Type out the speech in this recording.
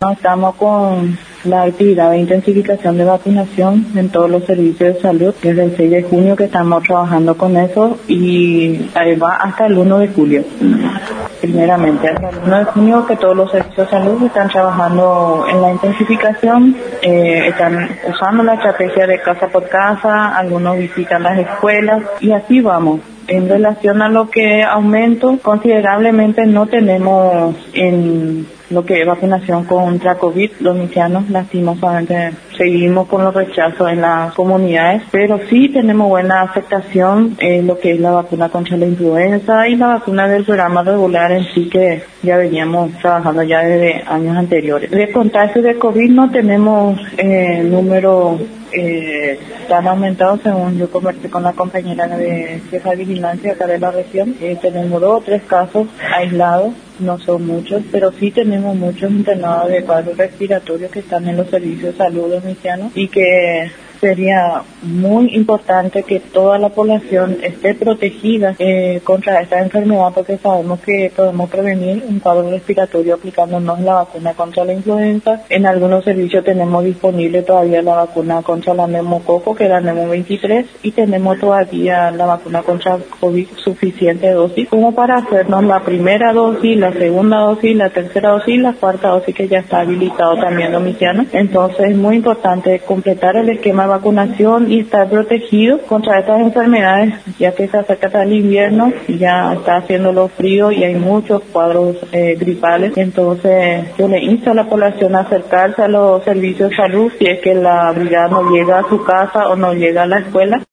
Estamos con la actividad de intensificación de vacunación en todos los servicios de salud desde el 6 de junio que estamos trabajando con eso y va hasta el 1 de julio. Primeramente, hasta el 1 de junio que todos los servicios de salud están trabajando en la intensificación, están usando la estrategia de casa por casa, algunos visitan las escuelas y así vamos. En relación a lo que aumento, considerablemente no tenemos en lo que es vacunación contra COVID. Los dominicanos lastimosamente seguimos con los rechazos en las comunidades, pero sí tenemos buena aceptación en lo que es la vacuna contra la influenza y la vacuna del programa regular en sí que ya veníamos trabajando ya desde años anteriores. De contagio de COVID no tenemos número tan aumentado, según yo conversé con la compañera de jefa de vigilancia acá de la región. Tenemos 2 o 3 casos aislados, no son muchos, pero sí tenemos muchos internados de cuadros respiratorios que están en los servicios de salud dominicanos y que sería muy importante que toda la población esté protegida contra esta enfermedad, porque sabemos que podemos prevenir un cuadro respiratorio aplicándonos la vacuna contra la influenza. En algunos servicios tenemos disponible todavía la vacuna contra la neumococo, que es la Nemo 23, y tenemos todavía la vacuna contra COVID suficiente dosis como para hacernos la primera dosis, la segunda dosis, la tercera dosis y la cuarta dosis que ya está habilitado también dominicanos. Entonces es muy importante completar el esquema de vacunación y estar protegido contra estas enfermedades, ya que se acerca el invierno, ya está haciendo lo frío y hay muchos cuadros gripales. Entonces yo le insto a la población a acercarse a los servicios de salud si es que la brigada no llega a su casa o no llega a la escuela.